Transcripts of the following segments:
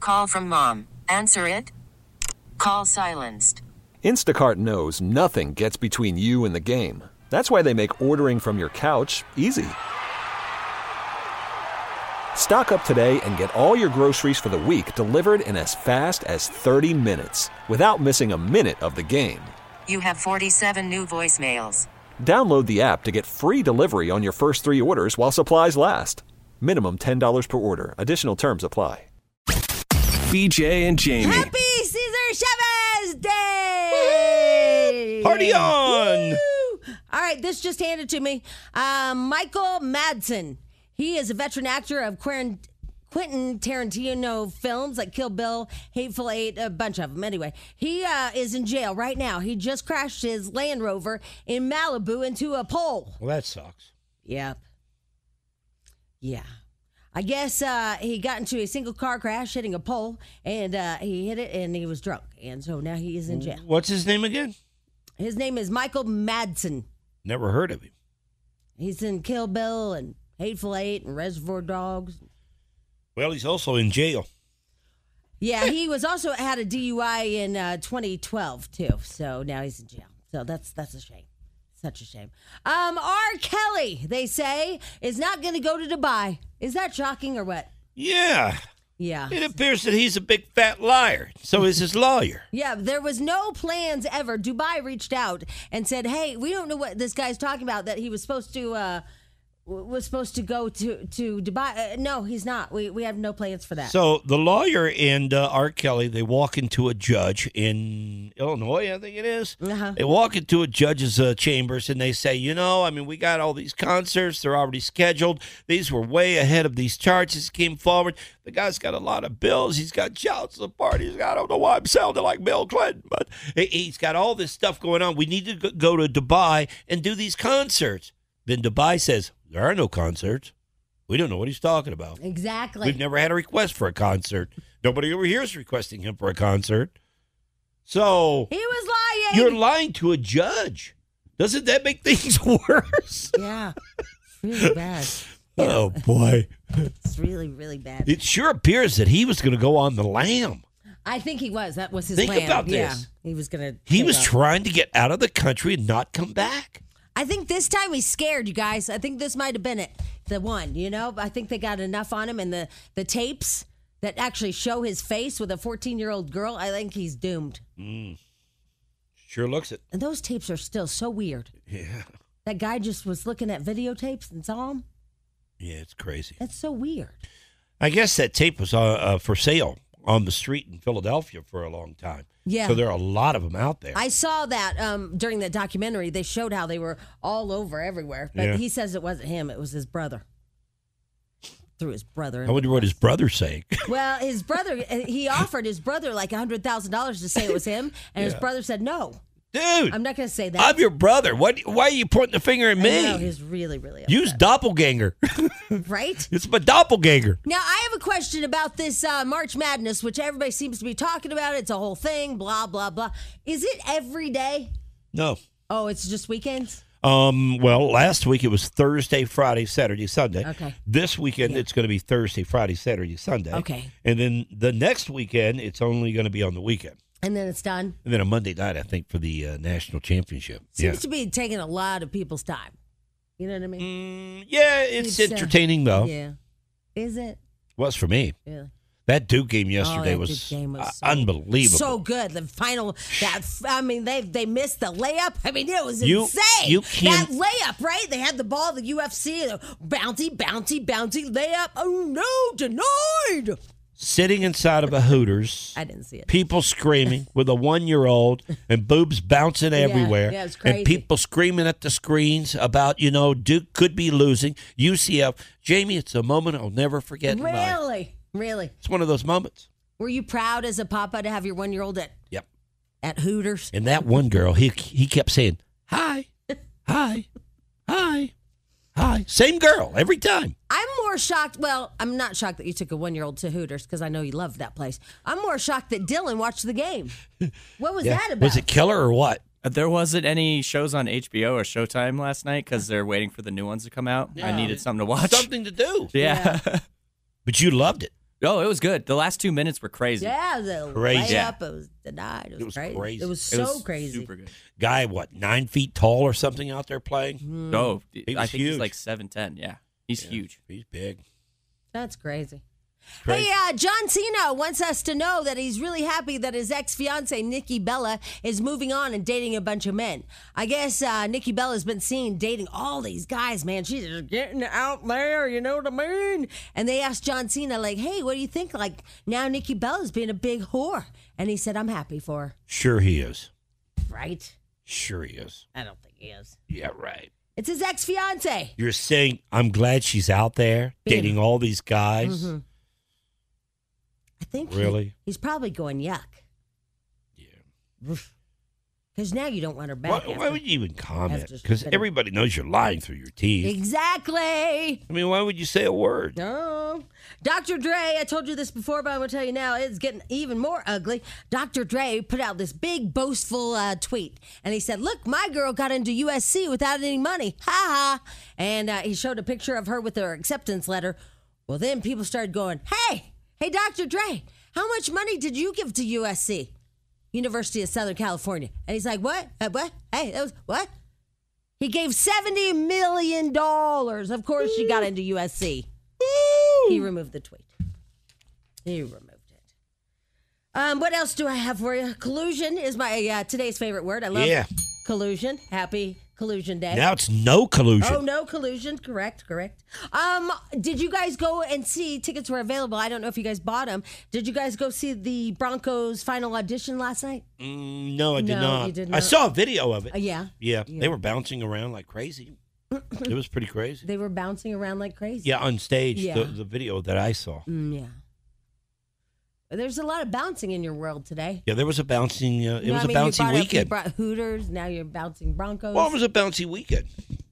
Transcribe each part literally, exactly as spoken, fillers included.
Call from mom. Answer it. Call silenced. Instacart knows nothing gets between you and the game. That's why they make ordering from your couch easy. Stock up today and get all your groceries for the week delivered in as fast as thirty minutes without missing a minute of the game. You have forty-seven new voicemails. Download the app to get free delivery on your first three orders while supplies last. Minimum ten dollars per order. Additional terms apply. B J and Jamie. Happy Cesar Chavez Day! Party on! Woo! All right, this just handed to me. Uh, Michael Madsen. He is a veteran actor of Quentin Tarantino films like Kill Bill, Hateful Eight, a bunch of them. Anyway, he uh, is in jail right now. He just crashed his Land Rover in Malibu into a pole. Well, that sucks. Yep. Yeah. I guess uh, he got into a single car crash hitting a pole, and uh, he hit it, and he was drunk. And so now he is in jail. What's his name again? His name is Michael Madsen. Never heard of him. He's in Kill Bill and Hateful Eight and Reservoir Dogs. Well, he's also in jail. Yeah, he was also had a D U I in uh, twenty twelve, too. So now he's in jail. So that's that's a shame. Such a shame. Um, R. Kelly, they say, is not going to go to Dubai. Is that shocking or what? Yeah. Yeah. It appears that he's a big fat liar. So is his lawyer. Yeah, there was no plans ever. Dubai reached out and said, hey, we don't know what this guy's talking about, that he was supposed to uh, was supposed to go to, to Dubai. Uh, no, he's not. We we have no plans for that. So the lawyer and uh, R. Kelly, they walk into a judge in Illinois, I think it is. Uh-huh. They walk into a judge's uh, chambers and they say, you know, I mean, we got all these concerts. They're already scheduled. These were way ahead of these charges came forward. The guy's got a lot of bills. He's got child support. He's got, I don't know why I'm sounding like Bill Clinton, but he's got all this stuff going on. We need to go to Dubai and do these concerts. Then Dubai says, there are no concerts. We don't know what he's talking about. Exactly. We've never had a request for a concert. Nobody over here is requesting him for a concert. So he was lying. You're lying to a judge. Doesn't that make things worse? Yeah. It's really bad. Yeah. Oh, boy. It's really, really bad. It sure appears that he was going to go on the lam. I think he was. That was his Think plan. about this. Yeah, he was going to. He was trying to get out of the country and not come back. I think this time he's scared, you guys. I think this might have been it, the one, you know? I think they got enough on him, and the, the tapes that actually show his face with a fourteen-year-old girl, I think he's doomed. Mm. Sure looks it. And those tapes are still so weird. Yeah. That guy just was looking at videotapes and saw them. Yeah, it's crazy. That's so weird. I guess that tape was uh, uh, for sale on the street in Philadelphia for a long time. Yeah. So there are a lot of them out there. I saw that um, during that documentary. They showed how they were all over everywhere. But Yeah. he says it wasn't him. It was his brother. Through his brother. I wonder what his brother's saying. Well, his brother, he offered his brother like one hundred thousand dollars to say it was him. And his Yeah. brother said no. Dude. I'm not going to say that. I'm your brother. What? Why are you pointing the finger at me? I know, he's really, really upset. Use doppelganger. Right? It's my doppelganger. Now, I have a question about this uh, March Madness, which everybody seems to be talking about. It's a whole thing, blah, blah, blah. Is it every day? No. Oh, it's just weekends? Um. Well, last week it was Thursday, Friday, Saturday, Sunday. Okay. This weekend Yeah. it's going to be Thursday, Friday, Saturday, Sunday. Okay. And then the next weekend it's only going to be on the weekend. And then it's done? And then a Monday night, I think, for the uh, national championship. Seems yeah. to be taking a lot of people's time. You know what I mean? Mm, yeah, it's, It's, uh, entertaining though. Yeah. Is it? Was for me. Really? That Duke game yesterday Oh, that was, Duke game was uh, so- unbelievable. So good. The final, that I mean, they they missed the layup. I mean, it was You- insane. you can't- That layup, right? They had the ball, the U F C, the bouncy, bouncy, bouncy layup. Oh no, denied. Sitting inside of a Hooters. I didn't see it. People screaming with a one-year-old and boobs bouncing everywhere. yeah, it's crazy. And people screaming at the screens about, you know, Duke could be losing. U C F. Jamie, it's a moment I'll never forget in life. Really, really. It's one of those moments. Were you proud as a papa to have your one-year-old at Yep. at Hooters? And that one girl, he he kept saying, hi, hi, hi, hi. Same girl every time. I'm more shocked. Well, I'm not shocked that you took a one-year-old to Hooters because I know you love that place. I'm more shocked that Dylan watched the game. What was Yeah. that about? Was it killer or what? There wasn't any shows on H B O or Showtime last night because they're waiting for the new ones to come out. I needed something to watch. Something to do. Yeah. But you loved it. Oh, it was good. The last two minutes were crazy. Yeah, it was a Crazy. layup. It was denied. It was, It was crazy. crazy. It was It so was crazy. Super good. Guy, what, nine feet tall or something out there playing? Mm. Oh, He I was think huge. he's like seven ten. Yeah, he's Yeah, huge. He's big. That's crazy. Crazy. Hey, uh, John Cena wants us to know that he's really happy that his ex-fiancee, Nikki Bella, is moving on and dating a bunch of men. I guess uh, Nikki Bella's been seen dating all these guys, man. She's just getting out there, you know what I mean? And they asked John Cena, like, hey, what do you think? Like, now Nikki Bella's being a big whore. And he said, I'm happy for her. Sure he is. Right? Sure he is. I don't think he is. Yeah, right. It's his ex-fiancee. You're saying, I'm glad she's out there Being- dating all these guys? Mhm. I think he- Really? he's probably going, yuck. Yeah. Because now you don't want her back. Why, after- why would you even comment? after Because spending- everybody knows you're lying through your teeth. Exactly. I mean, why would you say a word? No. Doctor Dre, I told you this before, but I'm going to tell you now, it's getting even more ugly. Doctor Dre put out this big, boastful uh, tweet, and he said, look, my girl got into U S C without any money. Ha ha. And uh, he showed a picture of her with her acceptance letter. Well, then people started going, hey, hey, Doctor Dre, how much money did you give to U S C? University of Southern California. And he's like, what? Uh, what? Hey, that was what? He gave seventy million dollars. Of course, she got into U S C. He removed the tweet. He removed it. Um, what else do I have for you? Collusion is my uh, today's favorite word. I love Yeah. collusion. Happy Collusion Day. Now it's no collusion. Oh, no collusion. Correct, correct. Um, did you guys go and see, tickets were available. I don't know if you guys bought them. Did you guys go see the Broncos final audition last night? Mm, no, I did No, not. you did I not. saw a video of it. Uh, yeah. yeah, Yeah. they were bouncing around like crazy. It was pretty crazy. They were bouncing around like crazy. Yeah, on stage, Yeah. the, the video that I saw. Mm, yeah. There's a lot of bouncing in your world today. Yeah, there was a bouncing, uh, it You know was what a I mean? You bouncy brought up- you weekend. brought Hooters. Now you're bouncing Broncos. Well, it was a bouncy weekend.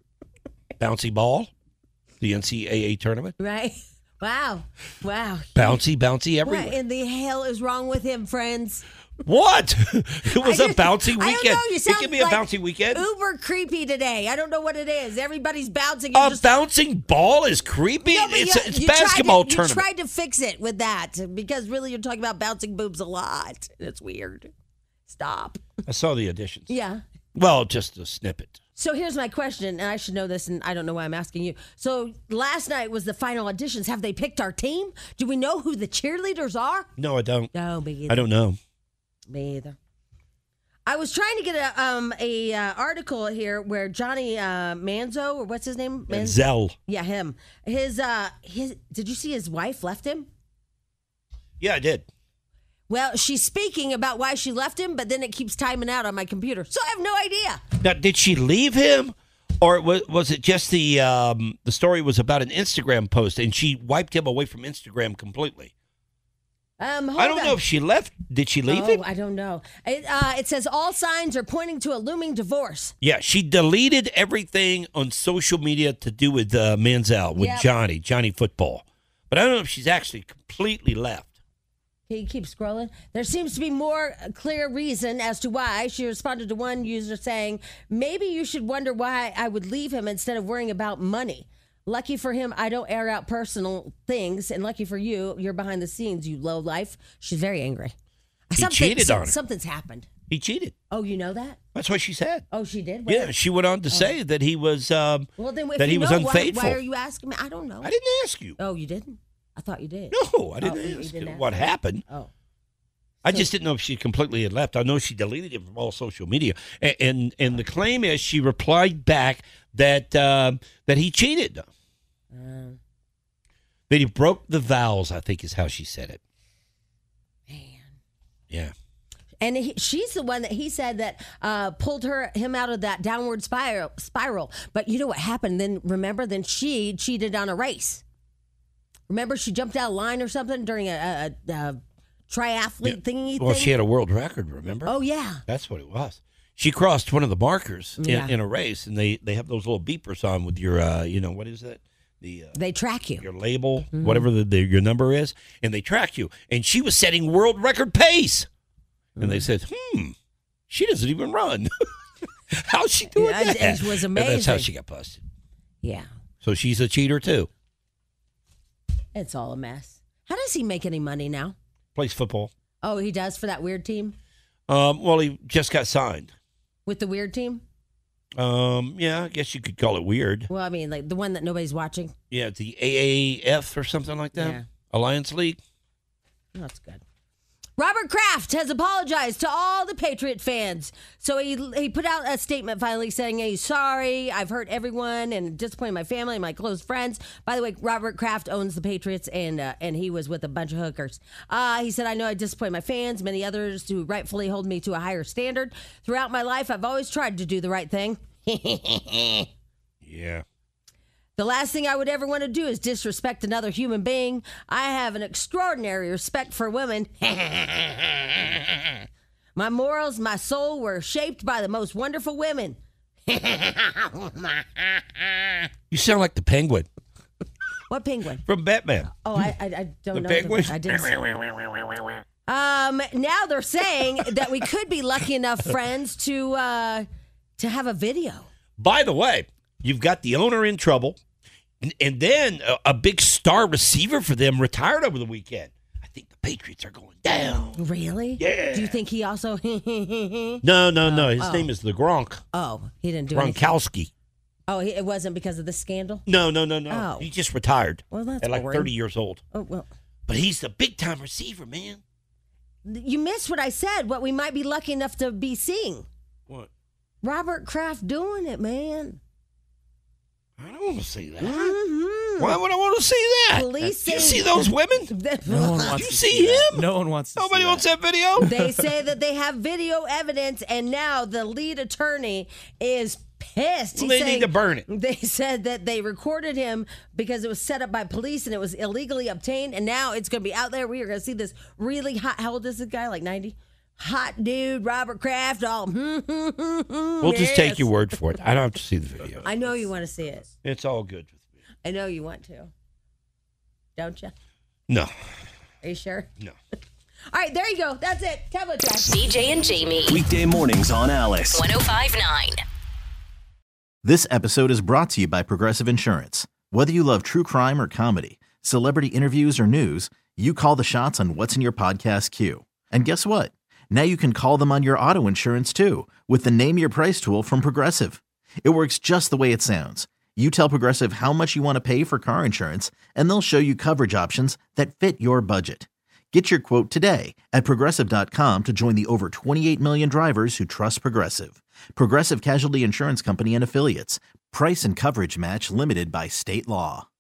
Bouncy ball, the N C double A tournament. right? Wow. Wow. Bouncy, bouncy everywhere. What in the hell is wrong with him, friends? What? It was I a just- bouncy I weekend. don't know. You It sound can be a like bouncy weekend. Uber creepy today. I don't know what it is. Everybody's bouncing. A and just, bouncing ball is creepy. No, but it's you- a, it's you tried to- basketball you tournament. tried to fix it with that because really you're talking about bouncing boobs a lot. It's weird. Stop. I saw the auditions. Yeah. Well, just a snippet. So here's my question, and I should know this, and I don't know why I'm asking you. So last night was the final auditions. Have they picked our team? Do we know who the cheerleaders are? No, I don't. No, me either. I don't know. Me either. I was trying to get a um a uh, article here where Johnny uh, Manzo or what's his name? Man- Zell. Yeah, him. His uh his. Did you see his wife left him? Yeah, I did. Well, she's speaking about why she left him, but then it keeps timing out on my computer, so I have no idea. Now, did she leave him, or was was it just the um, the story was about an Instagram post and she wiped him away from Instagram completely? Um, hold I don't on. know if she left. Did she leave oh, him? I don't know. It, uh, it says all signs are pointing to a looming divorce. Yeah, she deleted everything on social media to do with uh, Manziel, with Yep. Johnny, Johnny Football. But I don't know if she's actually completely left. Can you keep scrolling? There seems to be more clear reason as to why. She responded to one user saying, maybe you should wonder why I would leave him instead of worrying about money. Lucky for him, I don't air out personal things. And lucky for you, you're behind the scenes, you low life. She's very angry. He cheated on her. Something's happened. He cheated. Oh, you know that? That's what she said. Oh, she did? Yeah, Where? she went on to say that he was um, Well, then if that he you was know, why- unfaithful. Why, are you asking me? I don't know. I didn't ask you. Oh, you didn't? I thought you did. No, I didn't Oh, you ask didn't you ask what me. happened. Oh. I just didn't know if she completely had left. I know she deleted him from all social media, and and, and the claim is she replied back that um, that he cheated, Uh, that he broke the vows. I think is how she said it. man. Yeah, And he, she's the one that he said that uh, pulled her him out of that downward spiral. Spiral. But you know what happened? Then remember, then she cheated on a race. Remember, she jumped out of line or something during a, a, a triathlete thingy well, thing. she had a world record. Remember? Oh yeah. That's what it was. She crossed one of the markers in, Yeah. in a race, and they, they have those little beepers on with your, uh, you know, what is that? The uh, They track you. your label, Mm-hmm. whatever the, the your number is, and they track you. And she was setting world record pace, and Mm. they said, "Hmm, she doesn't even run. How's she doing Yeah, that?" it was And that's how amazing. she got busted. Yeah. So she's a cheater too. It's all a mess. How does he make any money now? Plays football. Oh, he does for that weird team? Um, well, he just got signed. With the weird team? Um, yeah, I guess you could call it weird. Well, I mean, like the one that nobody's watching. Yeah, the A A F or something like that. Yeah. Alliance League. That's good. Robert Kraft has apologized to all the Patriot fans. So he he put out a statement finally saying he's sorry. I've hurt everyone and disappointed my family and my close friends. By the way, Robert Kraft owns the Patriots, and uh, and he was with a bunch of hookers. Uh, he said, I know I disappointed my fans, many others who rightfully hold me to a higher standard. Throughout my life, I've always tried to do the right thing. Yeah. The last thing I would ever want to do is disrespect another human being. I have an extraordinary respect for women. My morals, my soul were shaped by the most wonderful women. You sound like the Penguin What penguin? from Batman. Oh, I, I, I don't The know. Penguin? I didn't. Um, now they're saying that we could be lucky enough, friends, to uh, to have a video. By the way, you've got the owner in trouble, and, and then a, a big star receiver for them retired over the weekend. I think the Patriots are going down. Really? Yeah. Do you think he also? No, no, no. His oh. name is the Gronk. Oh, he didn't do anything. Gronkowski. Oh, he, it wasn't because of the scandal. No, no, no, no. Oh. He just retired Well, that's at like boring. thirty years old. Oh well. But he's the big time receiver, man. You missed what I said. What we might be lucky enough to be seeing. What? Robert Kraft doing it, man. I don't want to see that. Mm-hmm. Why would I want to see that? Police Do you say- see those women? No one wants you to see that. him? No one wants to Nobody see wants that. that video? They say that they have video evidence, and now the lead attorney is pissed. Well, He's they need saying- to burn it. They said that they recorded him because it was set up by police and it was illegally obtained, and now it's going to be out there. We are going to see this really hot. How old is this guy? Like ninety? Hot dude, Robert Kraft. All. We'll just take your word for it. I don't have to see the video. I know you want to see it. It's all good with me. I know you want to. Don't you? No, Are you sure? no. All right, there you go. That's it. Tablet track. B J and Jamie. Weekday mornings on Alice. one oh five point nine. This episode is brought to you by Progressive Insurance. Whether you love true crime or comedy, celebrity interviews or news, you call the shots on what's in your podcast queue. And guess what? Now you can call them on your auto insurance too with the Name Your Price tool from Progressive. It works just the way it sounds. You tell Progressive how much you want to pay for car insurance, and they'll show you coverage options that fit your budget. Get your quote today at Progressive dot com to join the over twenty-eight million drivers who trust Progressive. Progressive Casualty Insurance Company and Affiliates. Price and coverage match limited by state law.